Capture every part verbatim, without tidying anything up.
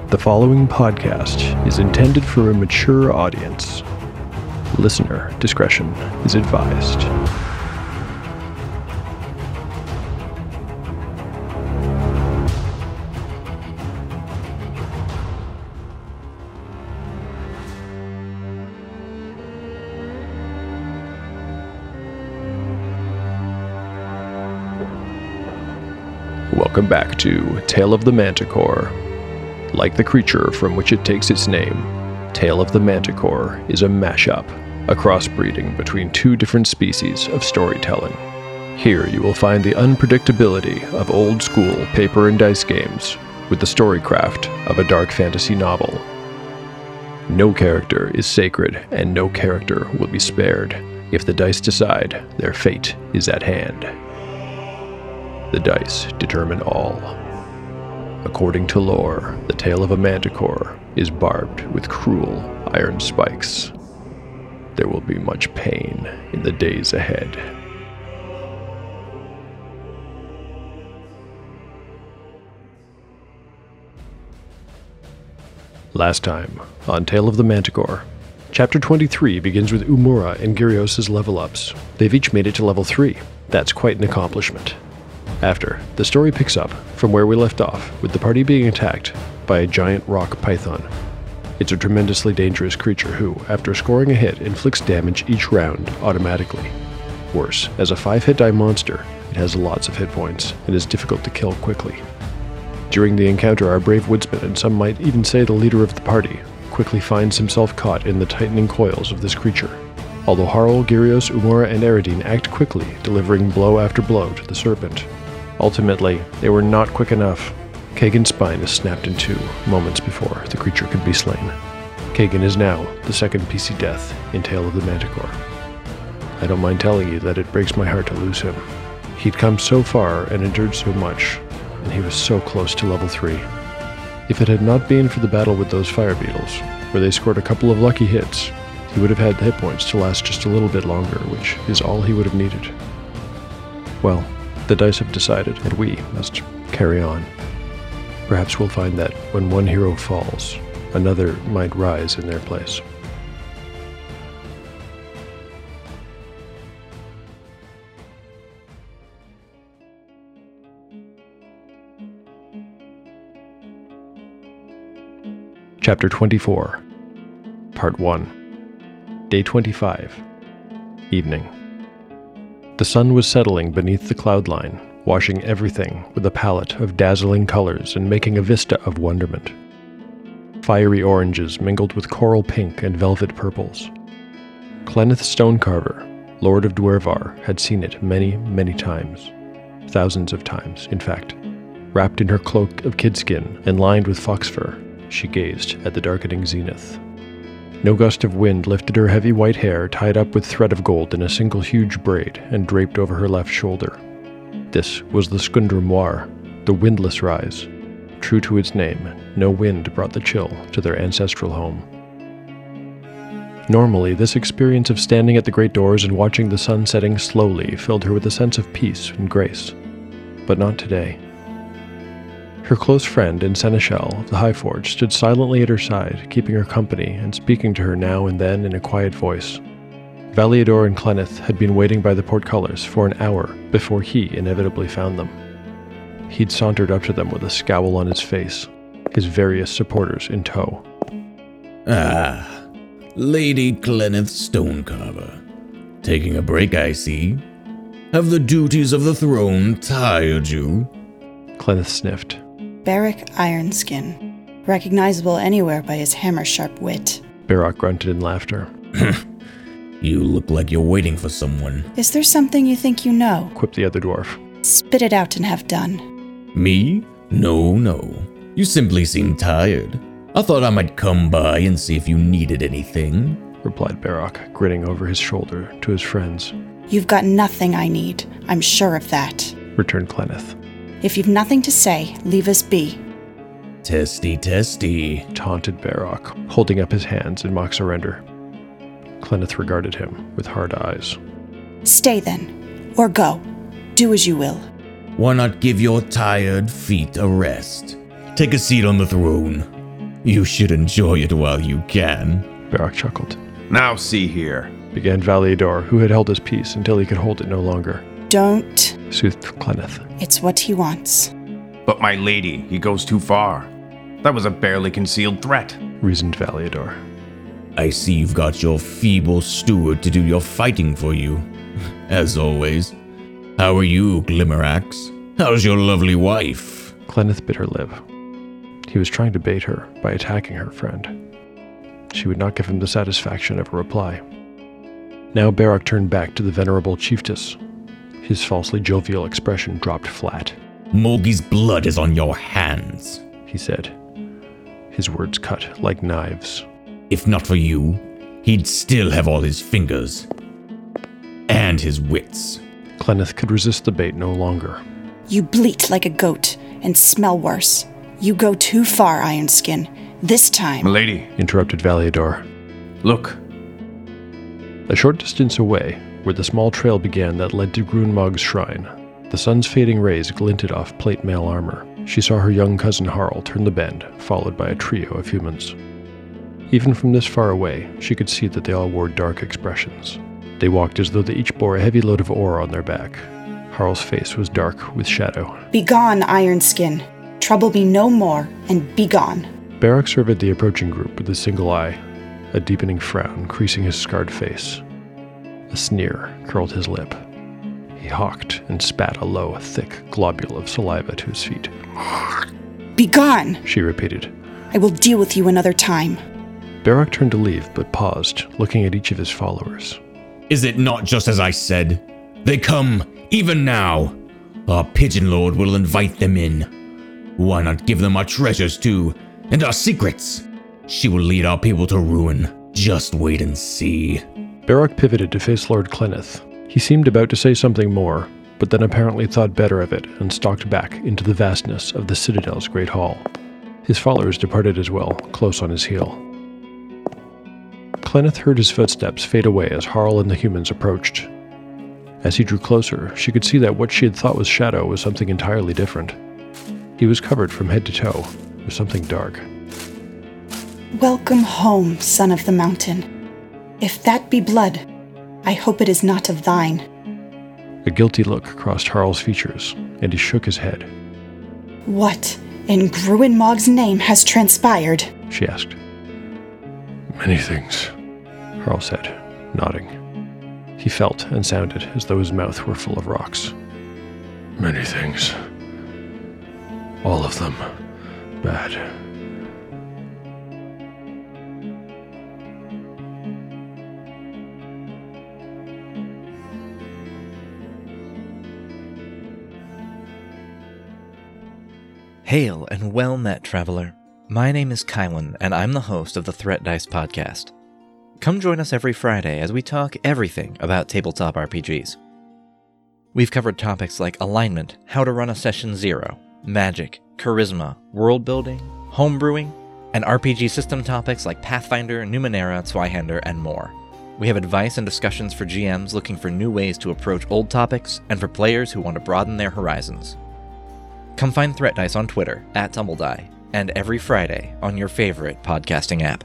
The following podcast is intended for a mature audience. Listener discretion is advised. Welcome back to Tale of the Manticore. Like the creature from which it takes its name, Tale of the Manticore is a mashup, a crossbreeding between two different species of storytelling. Here you will find the unpredictability of old-school paper and dice games with the storycraft of a dark fantasy novel. No character is sacred, and no character will be spared if the dice decide their fate is at hand. The dice determine all. According to lore, the tale of a manticore is barbed with cruel iron spikes. There will be much pain in the days ahead. Last time on Tale of the Manticore, Chapter twenty-three begins with Umura and Gyrios' level ups. They've each made it to level three. That's quite an accomplishment. After, the story picks up from where we left off, with the party being attacked by a giant rock python. It's a tremendously dangerous creature who, after scoring a hit, inflicts damage each round automatically. Worse, as a five-hit die monster, it has lots of hit points and is difficult to kill quickly. During the encounter, our brave woodsman, and some might even say the leader of the party, quickly finds himself caught in the tightening coils of this creature. Although Harl, Gyrios, Umura, and Eridine act quickly, delivering blow after blow to the serpent. Ultimately, they were not quick enough. Kagan's spine is snapped in two moments before the creature could be slain. Kagan is now the second P C death in Tale of the Manticore. I don't mind telling you that it breaks my heart to lose him. He'd come so far and endured so much, and he was so close to level three. If it had not been for the battle with those fire beetles, where they scored a couple of lucky hits, he would have had the hit points to last just a little bit longer, which is all he would have needed. Well, the dice have decided, and we must carry on. Perhaps we'll find that when one hero falls, another might rise in their place. Chapter twenty-four, Part one. Day twenty-five. Evening. The sun was settling beneath the cloud line, washing everything with a palette of dazzling colors and making a vista of wonderment. Fiery oranges mingled with coral pink and velvet purples. Clennith Stonecarver, Lord of Dwervar, had seen it many, many times. Thousands of times, in fact. Wrapped in her cloak of kidskin and lined with fox fur, she gazed at the darkening zenith. No gust of wind lifted her heavy white hair tied up with thread of gold in a single huge braid and draped over her left shoulder. This was the Skundra Moir, the windless rise. True to its name, no wind brought the chill to their ancestral home. Normally, this experience of standing at the great doors and watching the sun setting slowly filled her with a sense of peace and grace. But not today. Her close friend and seneschal of the Highforge stood silently at her side, keeping her company and speaking to her now and then in a quiet voice. Valiador and Clennith had been waiting by the portcullis for an hour before he inevitably found them. He'd sauntered up to them with a scowl on his face, his various supporters in tow. Ah, Lady Clennith Stonecarver. Taking a break, I see. Have the duties of the throne tired you? Clennith sniffed. Beric Ironskin, recognizable anywhere by his hammer-sharp wit. Barak grunted in laughter. You look like you're waiting for someone. Is there something you think you know? Quipped the other dwarf. Spit it out and have done. Me? No, no. You simply seem tired. I thought I might come by and see if you needed anything, replied Barak, grinning over his shoulder to his friends. You've got nothing I need, I'm sure of that, returned Clennith. If you've nothing to say, leave us be. Testy, testy, taunted Barak, holding up his hands in mock surrender. Clennith regarded him with hard eyes. Stay then, or go. Do as you will. Why not give your tired feet a rest? Take a seat on the throne. You should enjoy it while you can. Barak chuckled. Now see here, began Valiador, who had held his peace until he could hold it no longer. Don't. Soothed Clenneth. It's what he wants. But my lady, he goes too far. That was a barely concealed threat, reasoned Valiador. I see you've got your feeble steward to do your fighting for you, as always. How are you, Glimmerax? How's your lovely wife? Clenneth bit her lip. He was trying to bait her by attacking her friend. She would not give him the satisfaction of a reply. Now Barak turned back to the venerable chiefess. His falsely jovial expression dropped flat. Morgi's blood is on your hands, he said. His words cut like knives. If not for you, he'd still have all his fingers. And his wits. Clenneth could resist the bait no longer. You bleat like a goat and smell worse. You go too far, Ironskin. This time... Milady, interrupted Valiador. Look. A short distance away, where the small trail began that led to Grunmog's shrine, the sun's fading rays glinted off plate mail armor. She saw her young cousin Harl turn the bend, followed by a trio of humans. Even from this far away, she could see that they all wore dark expressions. They walked as though they each bore a heavy load of ore on their back. Harl's face was dark with shadow. Begone, Ironskin. Trouble me no more, and begone. Barak surveyed the approaching group with a single eye, a deepening frown creasing his scarred face. A sneer curled his lip. He hawked and spat a low, thick globule of saliva to his feet. Begone, she repeated. I will deal with you another time. Barak turned to leave, but paused, looking at each of his followers. Is it not just as I said? They come, even now. Our Pigeon Lord will invite them in. Why not give them our treasures too, and our secrets? She will lead our people to ruin. Just wait and see. Barak pivoted to face Lord Clenneth. He seemed about to say something more, but then apparently thought better of it and stalked back into the vastness of the Citadel's great hall. His followers departed as well, close on his heel. Clenneth heard his footsteps fade away as Harl and the humans approached. As he drew closer, she could see that what she had thought was Shadow was something entirely different. He was covered from head to toe with something dark. Welcome home, son of the mountain. If that be blood, I hope it is not of thine. A guilty look crossed Harl's features, and he shook his head. What in Gruenmog's name has transpired? She asked. Many things, Harl said, nodding. He felt and sounded as though his mouth were full of rocks. Many things. All of them bad. Hail and well met, traveler. My name is Kylan, and I'm the host of the Threat Dice podcast. Come join us every Friday as we talk everything about tabletop R P Gs. We've covered topics like alignment, how to run a session zero, magic, charisma, world building, homebrewing, and R P G system topics like Pathfinder, Numenera, Zweihander, and more. We have advice and discussions for G Ms looking for new ways to approach old topics, and for players who want to broaden their horizons. Come find Threat Dice on Twitter, at TumbleDie, and every Friday on your favorite podcasting app.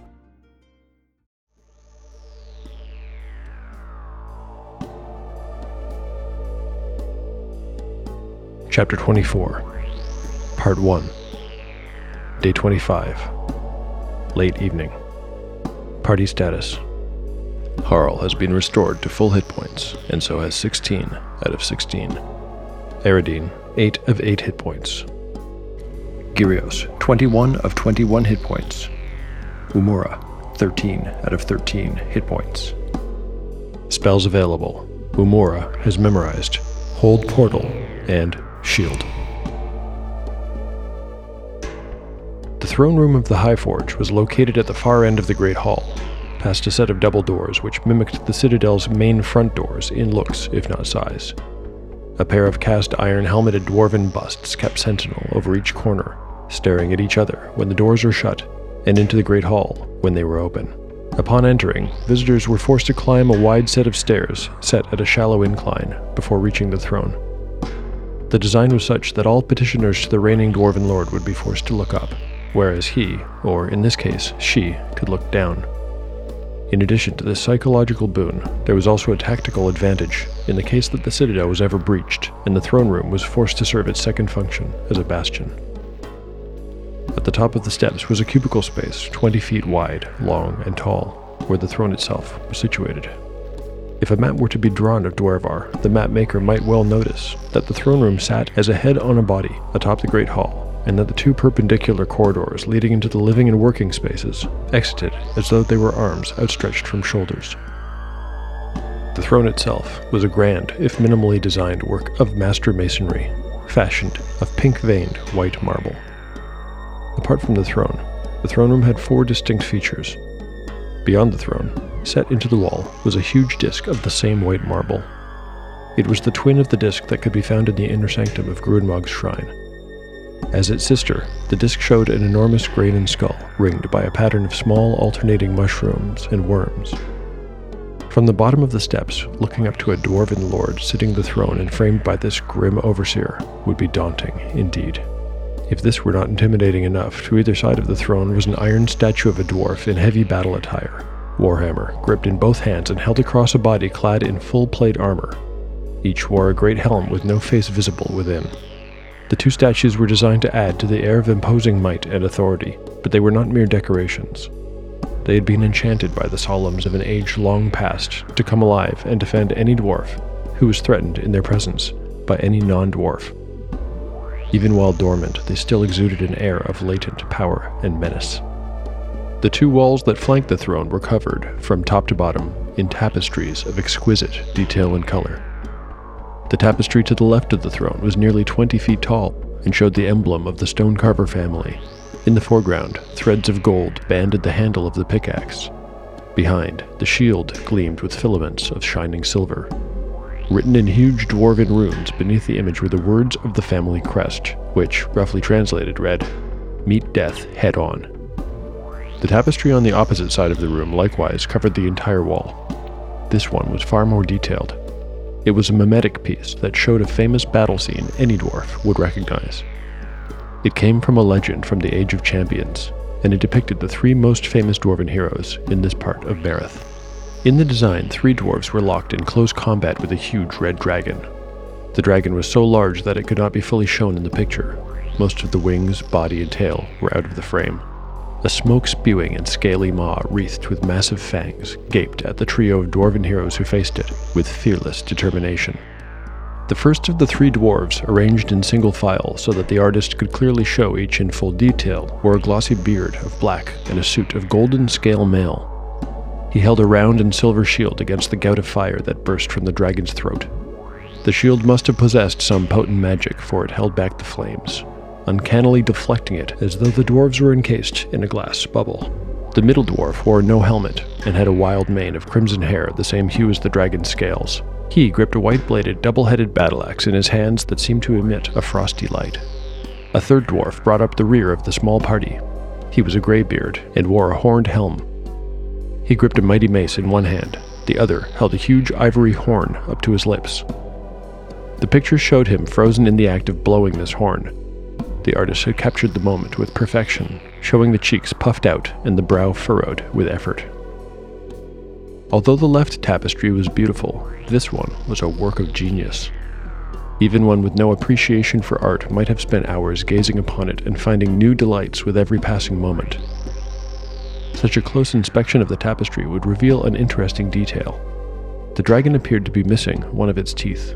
Chapter twenty-four, Part one, Day twenty-five, Late Evening. Party status. Harl has been restored to full hit points, and so has sixteen out of sixteen. Eridine, eight of eight hit points. Gyrios, twenty-one of twenty-one hit points. Umura, thirteen out of thirteen hit points. Spells available. Umura has memorized Hold Portal and Shield. The throne room of the Highforge was located at the far end of the Great Hall, past a set of double doors which mimicked the Citadel's main front doors in looks, if not size. A pair of cast iron helmeted dwarven busts kept sentinel over each corner, staring at each other when the doors were shut, and into the Great Hall when they were open. Upon entering, visitors were forced to climb a wide set of stairs set at a shallow incline before reaching the throne. The design was such that all petitioners to the reigning Dwarven Lord would be forced to look up. whereas he, or in this case, she, could look down. In addition to this psychological boon, there was also a tactical advantage in the case that the Citadel was ever breached, and the throne room was forced to serve its second function as a bastion. At the top of the steps was a cubicle space twenty feet wide, long, and tall, where the throne itself was situated. If a map were to be drawn of Dwarvar, the map maker might well notice that the throne room sat as a head on a body atop the Great Hall, and that the two perpendicular corridors leading into the living and working spaces exited as though they were arms outstretched from shoulders. The throne itself was a grand, if minimally designed work of master masonry, fashioned of pink-veined white marble. Apart from the throne, the throne room had four distinct features. Beyond the throne, set into the wall, was a huge disc of the same white marble. It was the twin of the disc that could be found in the inner sanctum of Gruenmog's shrine. As its sister, the disc showed an enormous graven skull, ringed by a pattern of small alternating mushrooms and worms. From the bottom of the steps, looking up to a dwarven lord sitting the throne and framed by this grim overseer would be daunting indeed. If this were not intimidating enough, to either side of the throne was an iron statue of a dwarf in heavy battle attire, warhammer gripped in both hands and held across a body clad in full plate armor. Each wore a great helm with no face visible within. The two statues were designed to add to the air of imposing might and authority, but they were not mere decorations. They had been enchanted by the solemns of an age long past to come alive and defend any dwarf who was threatened in their presence by any non-dwarf. Even while dormant, they still exuded an air of latent power and menace. The two walls that flanked the throne were covered, from top to bottom, in tapestries of exquisite detail and color. The tapestry to the left of the throne was nearly twenty feet tall and showed the emblem of the Stonecarver family. In the foreground, threads of gold banded the handle of the pickaxe. Behind, the shield gleamed with filaments of shining silver. Written in huge dwarven runes beneath the image were the words of the family crest, which, roughly translated, read, "Meet death head on." The tapestry on the opposite side of the room likewise covered the entire wall. This one was far more detailed. It was a mimetic piece that showed a famous battle scene any dwarf would recognize. It came from a legend from the Age of Champions, and it depicted the three most famous dwarven heroes in this part of Barroth. In the design, three dwarves were locked in close combat with a huge red dragon. The dragon was so large that it could not be fully shown in the picture. Most of the wings, body, and tail were out of the frame. A smoke-spewing and scaly maw wreathed with massive fangs gaped at the trio of dwarven heroes who faced it with fearless determination. The first of the three dwarves, arranged in single file so that the artist could clearly show each in full detail, wore a glossy beard of black and a suit of golden scale mail. He held a round and silver shield against the gout of fire that burst from the dragon's throat. The shield must have possessed some potent magic, for it held back the flames, uncannily deflecting it as though the dwarves were encased in a glass bubble. The middle dwarf wore no helmet and had a wild mane of crimson hair the same hue as the dragon's scales. He gripped a white-bladed, double-headed battle-axe in his hands that seemed to emit a frosty light. A third dwarf brought up the rear of the small party. He was a greybeard and wore a horned helm. He gripped a mighty mace in one hand. The other held a huge ivory horn up to his lips. The picture showed him frozen in the act of blowing this horn. The artist had captured the moment with perfection, showing the cheeks puffed out and the brow furrowed with effort. Although the left tapestry was beautiful, this one was a work of genius. Even one with no appreciation for art might have spent hours gazing upon it and finding new delights with every passing moment. Such a close inspection of the tapestry would reveal an interesting detail. The dragon appeared to be missing one of its teeth.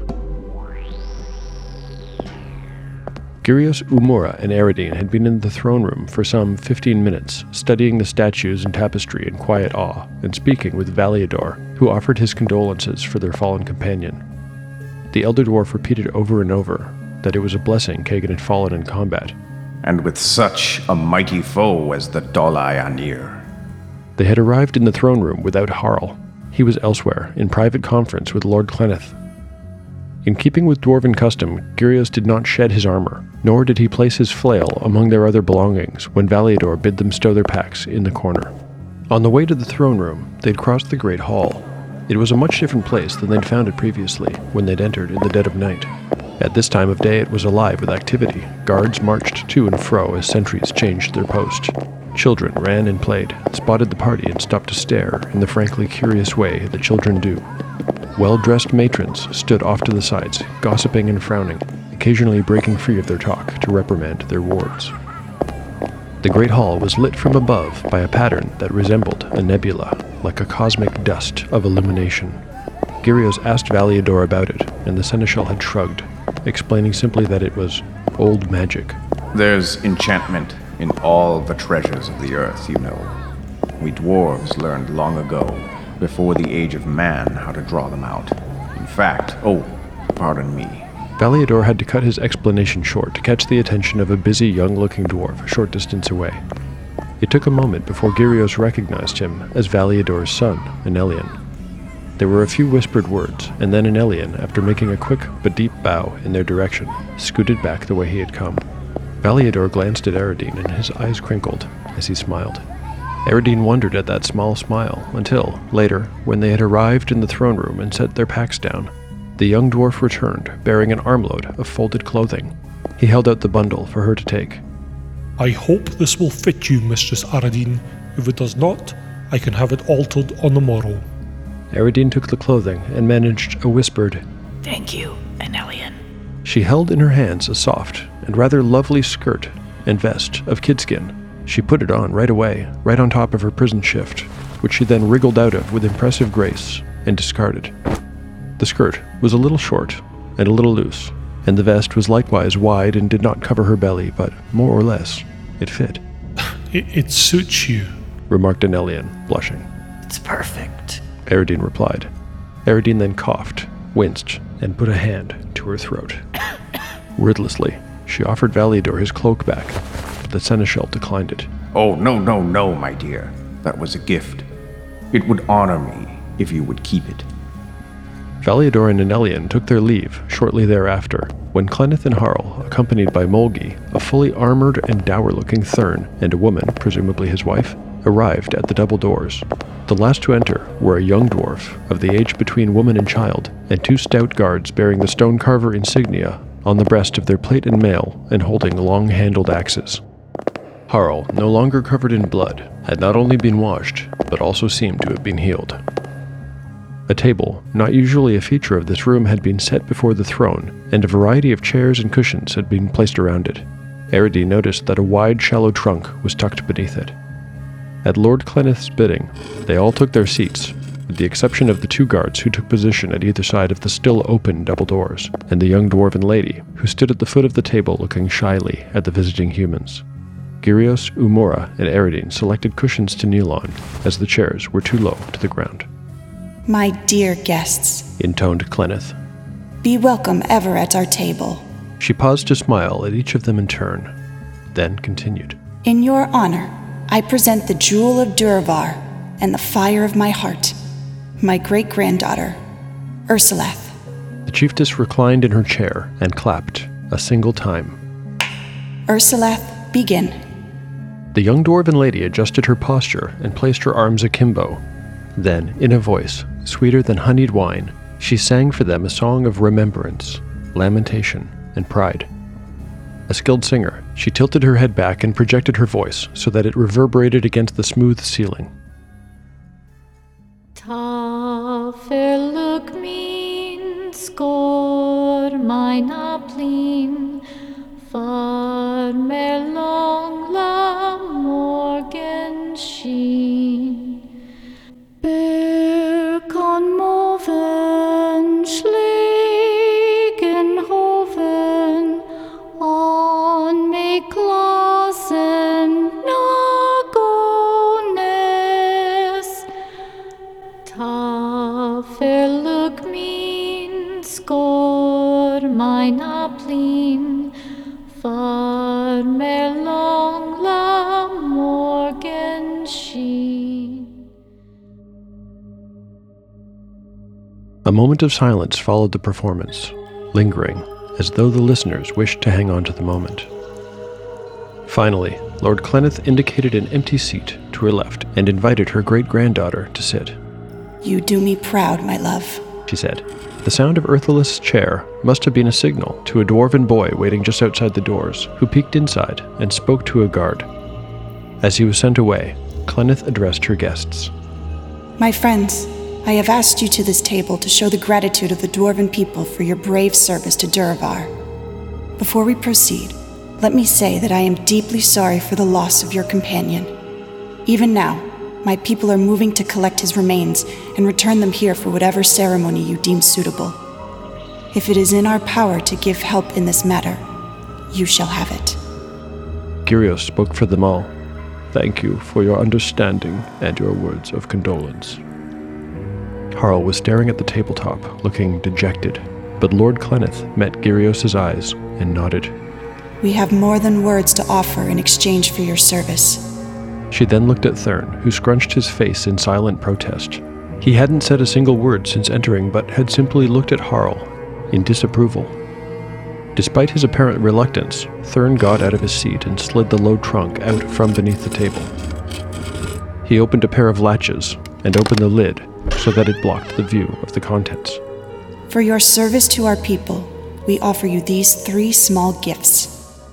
Gyrios, Umura, and Eridine had been in the throne room for some fifteen minutes, studying the statues and tapestry in quiet awe, and speaking with Valiador, who offered his condolences for their fallen companion. The elder dwarf repeated over and over that it was a blessing Kagan had fallen in combat. And with such a mighty foe as the Dolai Anir. They had arrived in the throne room without Harl. He was elsewhere, in private conference with Lord Clenneth. In keeping with dwarven custom, Gyrios did not shed his armor, nor did he place his flail among their other belongings when Valiador bid them stow their packs in the corner. On the way to the throne room, they'd crossed the Great Hall. It was a much different place than they'd found it previously, when they'd entered in the dead of night. At this time of day, it was alive with activity. Guards marched to and fro as sentries changed their post. Children ran and played, spotted the party and stopped to stare in the frankly curious way that children do. Well-dressed matrons stood off to the sides, gossiping and frowning, occasionally breaking free of their talk to reprimand their wards. The great hall was lit from above by a pattern that resembled a nebula, like a cosmic dust of illumination. Gyrios asked Valiador about it, and the seneschal had shrugged, explaining simply that it was old magic. There's enchantment in all the treasures of the earth, you know. We dwarves learned long ago, before the age of man, how to draw them out. In fact, oh, pardon me. Valiador had to cut his explanation short to catch the attention of a busy, young-looking dwarf a short distance away. It took a moment before Gyrios recognized him as Valiador's son, Anelian. There were a few whispered words, and then Anelian, after making a quick but deep bow in their direction, scooted back the way he had come. Valiador glanced at Aradine, and his eyes crinkled as he smiled. Aradine wondered at that small smile until, later, when they had arrived in the throne room and set their packs down, the young dwarf returned, bearing an armload of folded clothing. He held out the bundle for her to take. I hope this will fit you, Mistress Aradine. If it does not, I can have it altered on the morrow. Aradine took the clothing and managed a whispered, Thank you, Anelian. She held in her hands a soft and rather lovely skirt and vest of kidskin. She put it on right away, right on top of her prison shift, which she then wriggled out of with impressive grace and discarded. The skirt was a little short and a little loose, and the vest was likewise wide and did not cover her belly, but more or less, it fit. It, it suits you, remarked Anelian, blushing. It's perfect, Aradine replied. Aradine then coughed, winced, and put a hand to her throat. Wordlessly, she offered Valiador his cloak back, but the seneschal declined it. Oh, no, no, no, my dear. That was a gift. It would honor me if you would keep it. Valiador and Anelian took their leave shortly thereafter, when Clenneth and Harl, accompanied by Molgi, a fully armored and dour-looking Thurn, and a woman, presumably his wife, arrived at the double doors. The last to enter were a young dwarf, of the age between woman and child, and two stout guards bearing the stonecarver insignia on the breast of their plate and mail and holding long-handled axes. Harl, no longer covered in blood, had not only been washed, but also seemed to have been healed. A table, not usually a feature of this room, had been set before the throne, and a variety of chairs and cushions had been placed around it. Aradine noticed that a wide, shallow trunk was tucked beneath it. At Lord Clenneth's bidding, they all took their seats, with the exception of the two guards who took position at either side of the still open double doors, and the young dwarven lady, who stood at the foot of the table looking shyly at the visiting humans. Gyrios, Umora, and Aradine selected cushions to kneel on, as the chairs were too low to the ground. My dear guests, intoned Clenneth. Be welcome ever at our table. She paused to smile at each of them in turn, then continued. In your honor, I present the jewel of Duravar and the fire of my heart, my great-granddaughter, Ursulath. The chiefess reclined in her chair and clapped a single time. Ursulath, begin. The young dwarven lady adjusted her posture and placed her arms akimbo. Then, in a voice sweeter than honeyed wine, she sang for them a song of remembrance, lamentation, and pride. A skilled singer, she tilted her head back and projected her voice so that it reverberated against the smooth ceiling. Tafeluk min skor mina plin far mer lång la morgenskin. Berkan moven schlägen hoven on me klasen nagones. Tafeluk min skor mina plin far mer lång la morgenskin. A moment of silence followed the performance, lingering, as though the listeners wished to hang on to the moment. Finally, Lord Clenneth indicated an empty seat to her left and invited her great-granddaughter to sit. You do me proud, my love, she said. The sound of Earthelith's chair must have been a signal to a dwarven boy waiting just outside the doors, who peeked inside and spoke to a guard. As he was sent away, Clennith addressed her guests. My friends, I have asked you to this table to show the gratitude of the dwarven people for your brave service to Duravar. Before we proceed, let me say that I am deeply sorry for the loss of your companion. Even now, my people are moving to collect his remains and return them here for whatever ceremony you deem suitable. If it is in our power to give help in this matter, you shall have it. Gyrios spoke for them all. Thank you for your understanding and your words of condolence. Harl was staring at the tabletop, looking dejected, but Lord Clennith met Gyrios' eyes and nodded. We have more than words to offer in exchange for your service. She then looked at Thurn, who scrunched his face in silent protest. He hadn't said a single word since entering, but had simply looked at Harl in disapproval. Despite his apparent reluctance, Thurn got out of his seat and slid the low trunk out from beneath the table. He opened a pair of latches and opened the lid so that it blocked the view of the contents. For your service to our people, we offer you these three small gifts.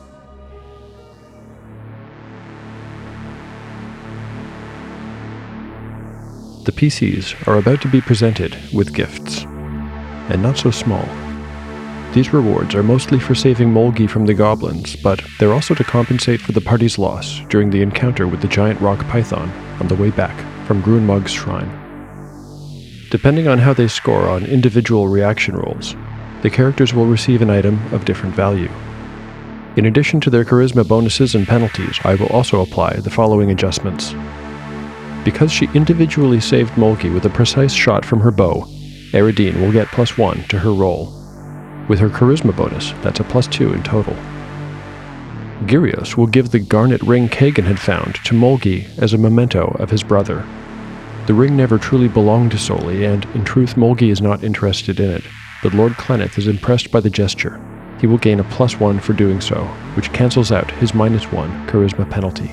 The P Cs are about to be presented with gifts, and not so small. These rewards are mostly for saving Molgi from the goblins, but they're also to compensate for the party's loss during the encounter with the giant rock python on the way back from Gruenmug's shrine. Depending on how they score on individual reaction rolls, the characters will receive an item of different value. In addition to their charisma bonuses and penalties, I will also apply the following adjustments. Because she individually saved Molgi with a precise shot from her bow, Eridine will get plus one to her roll. With her charisma bonus, that's a plus two in total. Gyrios will give the garnet ring Kagan had found to Molgi as a memento of his brother. The ring never truly belonged to Soli, and in truth Molgi is not interested in it, but Lord Clennith is impressed by the gesture. He will gain a plus one for doing so, which cancels out his minus one charisma penalty.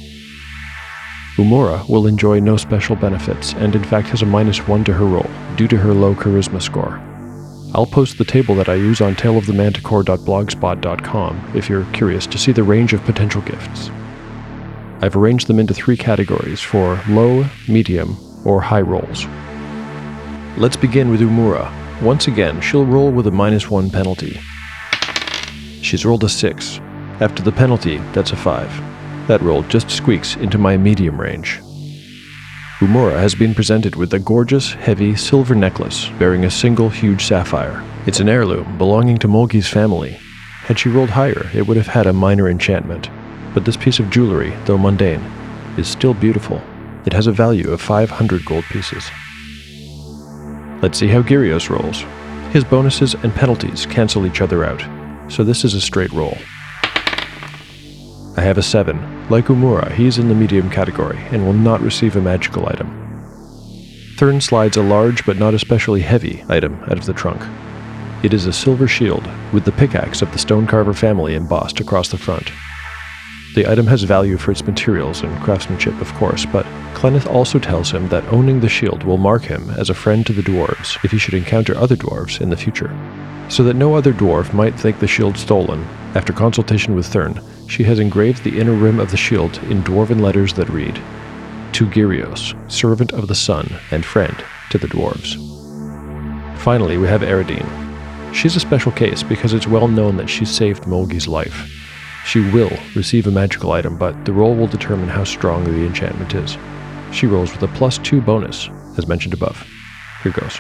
Umura will enjoy no special benefits, and in fact has a minus one to her roll, due to her low charisma score. I'll post the table that I use on tale of the manticore dot blogspot dot com if you're curious to see the range of potential gifts. I've arranged them into three categories for low, medium, or high rolls. Let's begin with Umura. Once again, she'll roll with a minus one penalty. She's rolled a six. After the penalty, that's a five. That roll just squeaks into my medium range. Umura has been presented with a gorgeous, heavy silver necklace bearing a single huge sapphire. It's an heirloom belonging to Molgi's family. Had she rolled higher, it would have had a minor enchantment. But this piece of jewelry, though mundane, is still beautiful. It has a value of five hundred gold pieces. Let's see how Gyrios rolls. His bonuses and penalties cancel each other out, so this is a straight roll. I have a seven. Like Umura, he's in the medium category and will not receive a magical item. Thurn slides a large but not especially heavy item out of the trunk. It is a silver shield with the pickaxe of the Stonecarver family embossed across the front. The item has value for its materials and craftsmanship, of course, but Clennith also tells him that owning the shield will mark him as a friend to the dwarves if he should encounter other dwarves in the future. So that no other dwarf might think the shield stolen, after consultation with Thurn, she has engraved the inner rim of the shield in dwarven letters that read, "To Gyrios, servant of the sun and friend to the dwarves." Finally, we have Eridine. She's a special case because it's well known that she saved Molgi's life. She will receive a magical item, but the roll will determine how strong the enchantment is. She rolls with a plus two bonus, as mentioned above. Here goes.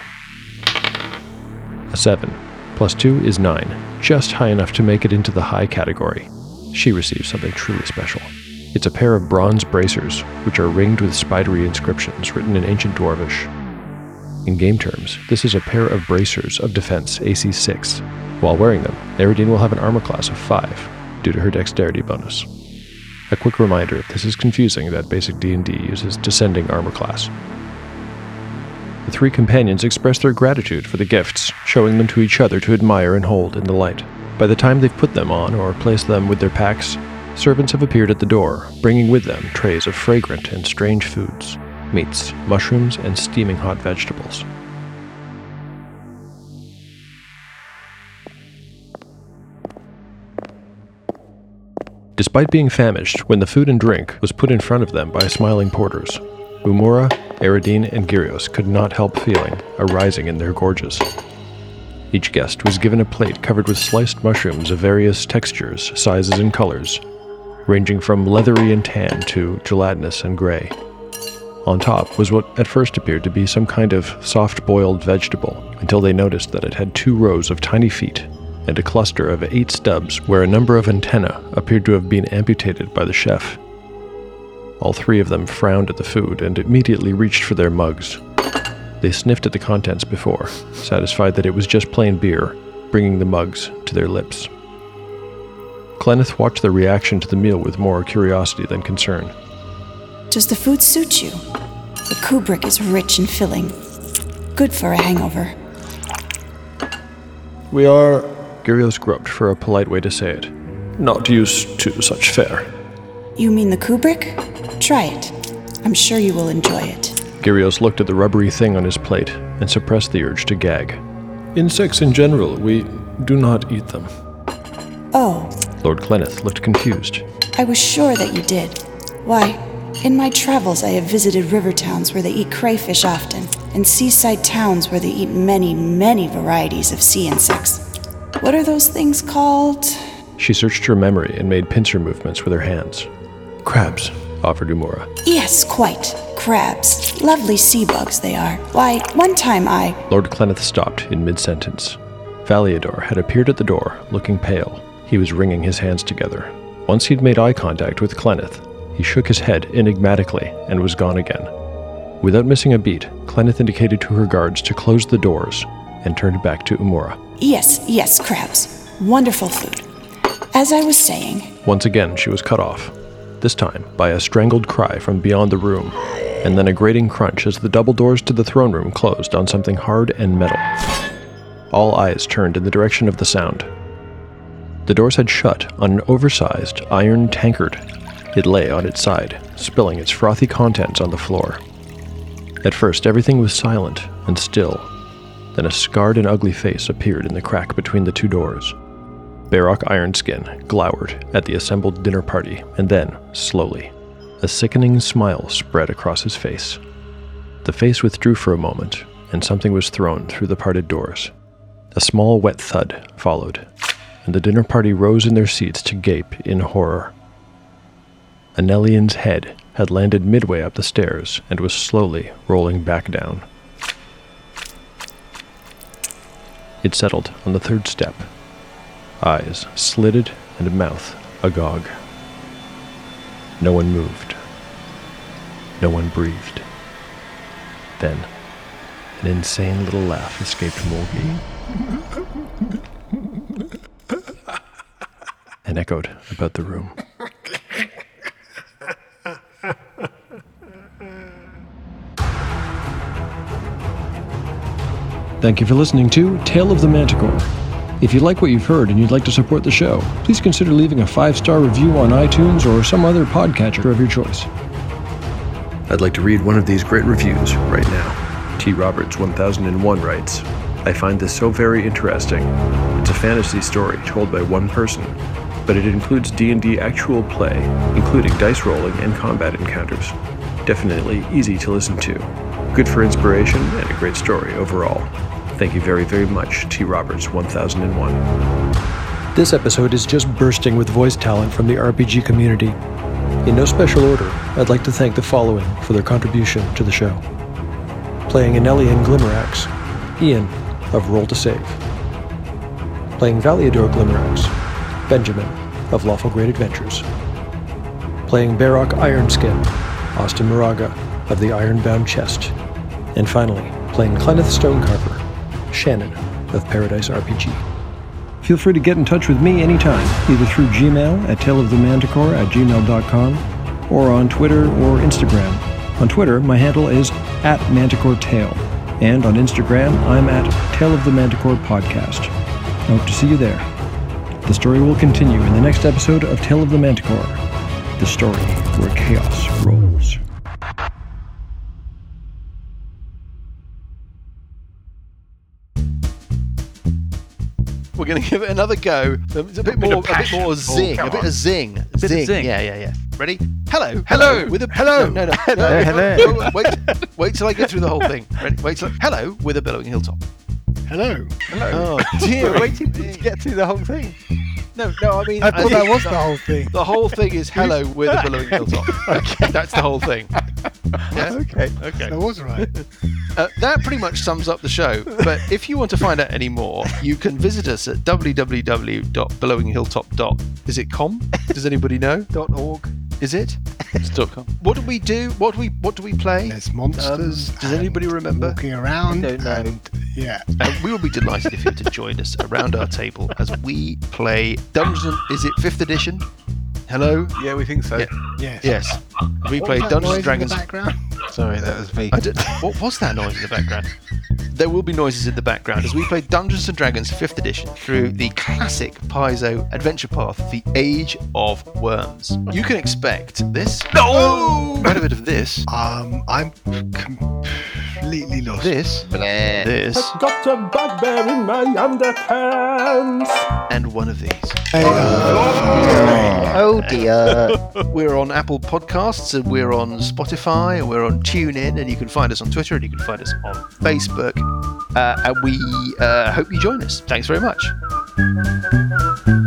A seven. Plus two is nine, just high enough to make it into the high category. She receives something truly special. It's a pair of bronze bracers, which are ringed with spidery inscriptions written in ancient Dwarvish. In game terms, this is a pair of bracers of defense A C six. While wearing them, Eridine will have an armor class of five, due to her dexterity bonus. A quick reminder, if this is confusing, that basic D and D uses descending armor class. The three companions express their gratitude for the gifts, showing them to each other to admire and hold in the light. By the time they've put them on or placed them with their packs, servants have appeared at the door, bringing with them trays of fragrant and strange foods, meats, mushrooms, and steaming hot vegetables. Despite being famished, when the food and drink was put in front of them by smiling porters, Umura, Eridine, and Gyrios could not help feeling a rising in their gorges. Each guest was given a plate covered with sliced mushrooms of various textures, sizes, and colors, ranging from leathery and tan to gelatinous and gray. On top was what at first appeared to be some kind of soft-boiled vegetable, until they noticed that it had two rows of tiny feet and a cluster of eight stubs where a number of antennae appeared to have been amputated by the chef. All three of them frowned at the food and immediately reached for their mugs. They sniffed at the contents before, satisfied that it was just plain beer, bringing the mugs to their lips. Clenneth watched their reaction to the meal with more curiosity than concern. Does the food suit you? The Kubrick is rich and filling. Good for a hangover. We are, Gyrios groped for a polite way to say it, not used to such fare. You mean the Kubrick? Try it. I'm sure you will enjoy it. Gyrios looked at the rubbery thing on his plate and suppressed the urge to gag. Insects in general, we do not eat them. Oh. Lord Clenneth looked confused. I was sure that you did. Why, in my travels I have visited river towns where they eat crayfish often, and seaside towns where they eat many, many varieties of sea insects. What are those things called? She searched her memory and made pincer movements with her hands. Crabs, offered Umura. Yes, quite. Crabs. Lovely sea bugs they are. Why, one time I... Lord Clenneth stopped in mid-sentence. Valiador had appeared at the door, looking pale. He was wringing his hands together. Once he'd made eye contact with Clenneth, he shook his head enigmatically and was gone again. Without missing a beat, Clenneth indicated to her guards to close the doors and turned back to Umura. Yes, yes, crabs. Wonderful food. As I was saying... Once again, she was cut off, this time by a strangled cry from beyond the room, and then a grating crunch as the double doors to the throne room closed on something hard and metal. All eyes turned in the direction of the sound. The doors had shut on an oversized iron tankard. It lay on its side, spilling its frothy contents on the floor. At first, everything was silent and still. Then a scarred and ugly face appeared in the crack between the two doors. Barock Ironskin glowered at the assembled dinner party, and then, slowly, a sickening smile spread across his face. The face withdrew for a moment, and something was thrown through the parted doors. A small wet thud followed, and the dinner party rose in their seats to gape in horror. Anelian's head had landed midway up the stairs and was slowly rolling back down. It settled on the third step, eyes slitted and mouth agog. No one moved. No one breathed. Then, an insane little laugh escaped Mulgi and echoed about the room. Thank you for listening to Tale of the Manticore. If you like what you've heard and you'd like to support the show, please consider leaving a five-star review on iTunes or some other podcatcher of your choice. I'd like to read one of these great reviews right now. T. Roberts one thousand one writes, I find this so very interesting. It's a fantasy story told by one person, but it includes D and D actual play, including dice rolling and combat encounters. Definitely easy to listen to. Good for inspiration and a great story overall. Thank you very, very much, T. Roberts one thousand one. This episode is just bursting with voice talent from the R P G community. In no special order, I'd like to thank the following for their contribution to the show. Playing Anelian Glimmerax, Ian of Roll to Save. Playing Valiador Glimmerax, Benjamin of Lawful Great Adventures. Playing Barock Ironskin, Austin Moraga of the Ironbound Chest. And finally, playing Clenneth Stonecarver, Shannon of Paradise R P G. Feel free to get in touch with me anytime, either through Gmail at taleofthemanticore at gmail dot com or on Twitter or Instagram. On Twitter, my handle is at ManticoreTale, and on Instagram, I'm at Tale of the Manticore Podcast. I hope to see you there. The story will continue in the next episode of Tale of the Manticore, the story where chaos rolls. We're going to give it another go. It's a bit more, a bit more zing, Oh, a bit come of zing, Bit of zing. zing. Yeah, yeah, yeah. Ready? Hello, hello, with a hello. No, no, no. no, hello. no, Wait, wait till I get through the whole thing. Ready? Wait till. Hello, with a billowing hilltop. Hello. Oh dear, We're waiting to get through the whole thing. No, no, I mean, I thought think that was the, the whole thing. the whole thing is hello with a billowing hilltop. That's the whole thing. Yeah? Okay. Okay. That was right. Uh, that pretty much sums up the show. But if you want to find out any more, you can visit us at w w w dot billowing hilltop dot com. Is it com? Does anybody know? Dot org. Is it? It's dot com. What do we do? What do we What do we play? There's monsters. Um, does anybody and remember? Walking around. I don't know. And, yeah. Uh, we will be delighted if you were to join us around our table as we play Dungeons. Is it fifth edition? Hello. Yeah, we think so. Yeah. Yes. Yes. We What play was that Dungeons noise and Dragons. In the background? Sorry, that was me. I don't, what was that noise in the background? There will be noises in the background as we play Dungeons and Dragons fifth edition through the classic Paizo adventure path, The Age of Worms. You can expect this. No! Quite a bit of this. Um, I'm completely lost. This. This. Got a bugbear in my underpants. And one of these. Oh dear. We're on Apple Podcasts and we're on Spotify and we're on TuneIn, and you can find us on Twitter and you can find us on Facebook. Uh, and we uh, hope you join us. Thanks very much.